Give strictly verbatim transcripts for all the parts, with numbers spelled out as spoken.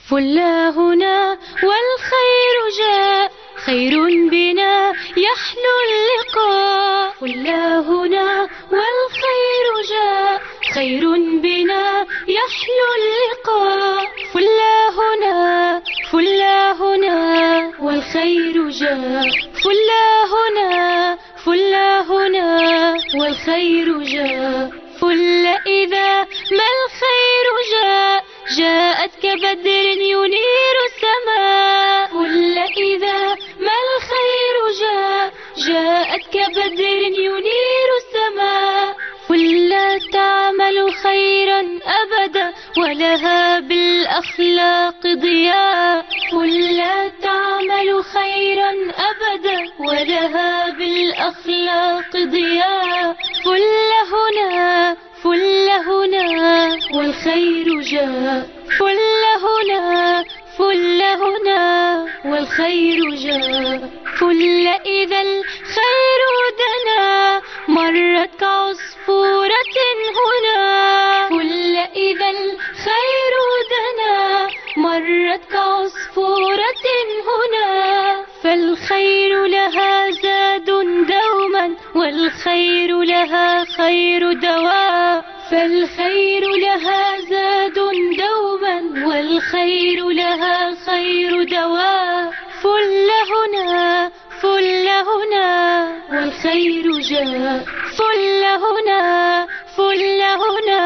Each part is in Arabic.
فلا هنا والخير جاء، خير بنا يحلو اللقاء. فلا هنا والخير جاء، خير بنا يحلو اللقاء. فلا هنا فلا هنا والخير جاء، فلا هنا فلا هنا والخير جاء. فل إذا ما الخير جاء، جاءت كبدر ينير السماء. فل إذا ما الخير جاء، جاءت كبدر ينير السماء. فلا تعمل خيرا أبدا ولها بالأخلاق ضياء. فلا تعمل خيرا أبدا ولها بالأخلاق ضياء. فل هنا فل هنا والخير جاء، فل هنا فل هنا والخير جاء. فل إذا الخير دنا، مرت كعصفورة هنا. فل إذا الخير دنا، مرت كعصفورة هنا. فالخير لها زاد دوما، والخير لها خير دواء. فالخير لها زاد دوما، والخير لها خير دواء. فل هنا فل هنا والخير جاء، فل هنا فل هنا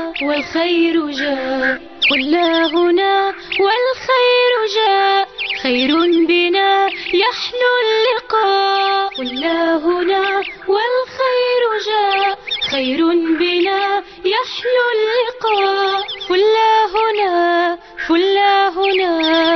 والخير جاء. فلا هنا والخير جاء، خير بنا يحلو اللقاء. فلا هنا والخير جاء، خير بنا يحلو اللقاء. فلا هنا فلا هنا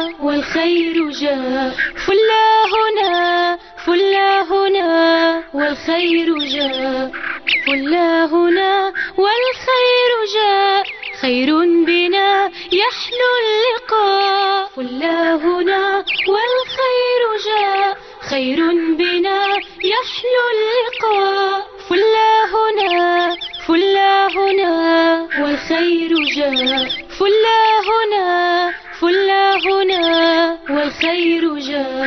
والخير جاء، فلا هنا فلا هنا والخير جاء. فلا هنا والخير جاء، خير بنا يحلو اللقاء. فلا هنا والخير جاء، خير بنا يحلو اللقاء. فلا هنا فلا هنا والخير جاء، فلا هنا فلا هنا والخير جاء.